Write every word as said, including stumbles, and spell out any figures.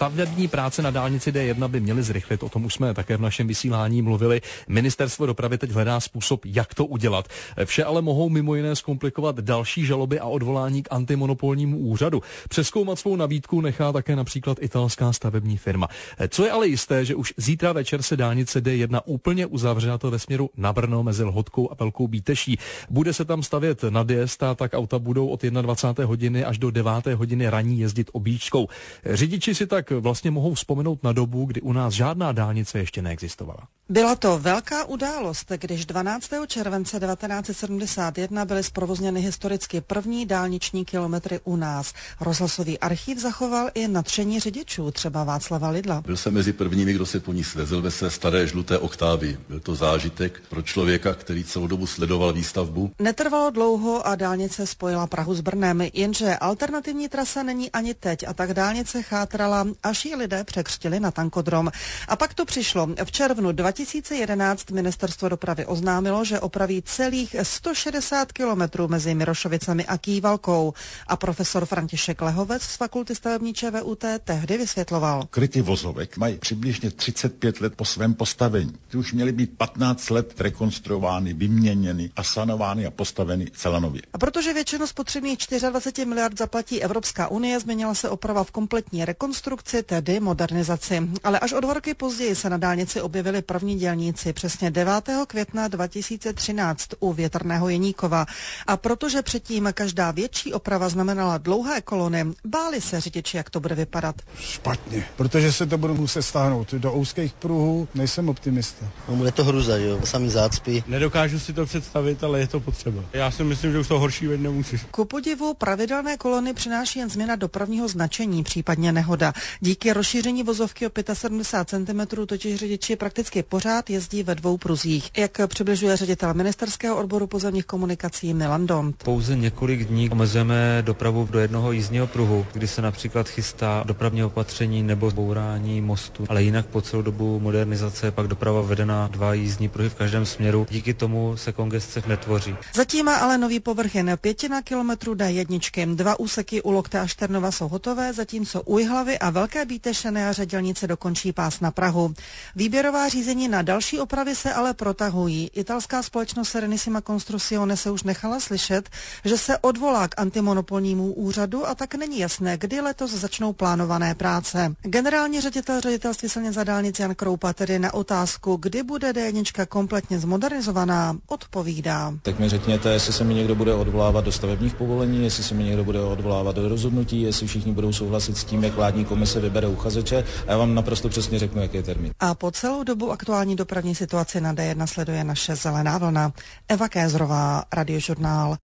Stavební práce na dálnici D jedna by měly zrychlit, o tom už jsme také v našem vysílání mluvili. Ministerstvo dopravy teď hledá způsob, jak to udělat. Vše ale mohou mimo jiné zkomplikovat další žaloby a odvolání k antimonopolnímu úřadu. Přezkoumat svou nabídku nechá také například italská stavební firma. Co je ale jisté, že už zítra večer se dálnice D jedna úplně uzavře, a to ve směru na Brno mezi Lhotkou a Velkou Bíteší. Bude se tam stavět nadjezd a tak auta budou od dvacáté jedné hodiny až do deváté hodiny raní jezdit objížďkou. Řidiči si tak vlastně mohou vzpomenout na dobu, kdy u nás žádná dálnice ještě neexistovala. Byla to velká událost, když dvanáctého července devatenáct set sedmdesát jedna byly zprovozněny historicky první dálniční kilometry u nás. Rozhlasový archív zachoval i nadšení řidičů, třeba Václava Lidla. Byl jsem mezi prvními, kdo se po ní svezl ve své staré žluté Oktávii. Byl to zážitek pro člověka, který celou dobu sledoval výstavbu. Netrvalo dlouho a dálnice spojila Prahu s Brnem, jenže alternativní trasa není ani teď a tak dálnice chátrala, až ji lidé překřtili na tankodrom. A pak to přišlo. V červnu dva tisíce jedenáct Ministerstvo dopravy oznámilo, že opraví celých sto šedesát kilometrů mezi Mirošovicemi a Kývalkou. A profesor František Lehovec z Fakulty stavební ČVUT tehdy vysvětloval. Kryty vozovek mají přibližně třicet pět let po svém postavení. Ty už měly být patnáct let rekonstruovány, vyměněny a sanovány a postaveny celá nově. A protože většinu spotřebných dvacet čtyři miliard zaplatí Evropská unie, změnila se oprava v kompletní rekonstrukci, tedy modernizaci. Ale až o dva roky později se na dálnici objevili první dělníci, přesně devátého května dva tisíce třináct u Větrného Jeníkova. A protože předtím každá větší oprava znamenala dlouhé kolony, báli se řidiči, jak to bude vypadat. Špatně, protože se to budu muset stáhnout do úzkých pruhů, nejsem optimista. No, bude to hruza, jo, samý zácpy. Nedokážu si to představit, ale je to potřeba. Já si myslím, že už to horší veď nemůžeš. Ku podivu pravidelné kolony přináší jen změna dopravního značení, případně nehoda. Díky rozšíření vozovky o sedmdesát pět centimetrů totiž řidiči prakticky pořád jezdí ve dvou pruzích, jak přibližuje ředitel ministerského odboru pozemních komunikací Milan Dont. Pouze několik dní omezujeme dopravu do jednoho jízdního pruhu, kdy se například chystá dopravní opatření nebo bourání mostu, ale jinak po celou dobu modernizace je pak doprava vedena dva jízdní pruhy v každém směru. Díky tomu se kongesce netvoří. Zatím má ale nový povrch jen pětina kilometru D jedna. Dva úseky u Lokte a Šternova jsou hotové, zatímco u Jihlavy a Velké Bíteše na jaře dělnice dokončí pás na Prahu. Výběrová řízení na další opravy se ale protahují. Italská společnost Serenissima Costruzione se už nechala slyšet, že se odvolá k antimonopolnímu úřadu a tak není jasné, kdy letos začnou plánované práce. Generální ředitel ředitelství silnic a dálnic Jan Kroupa tedy na otázku, kdy bude D jedna kompletně zmodernizovaná, odpovídá. Tak mi řekněte, jestli se mi někdo bude odvolávat do stavebních povolení, jestli se mi někdo bude odvolávat do rozhodnutí, jestli všichni budou souhlasit s tím, jak vládní komise vybere uchazeče, a já vám naprosto přesně řeknu, jaký je termín. A po celou dobu aktuální dopravní situaci na D jedna sleduje naše Zelená vlna. Eva Kézrová, Radiožurnál.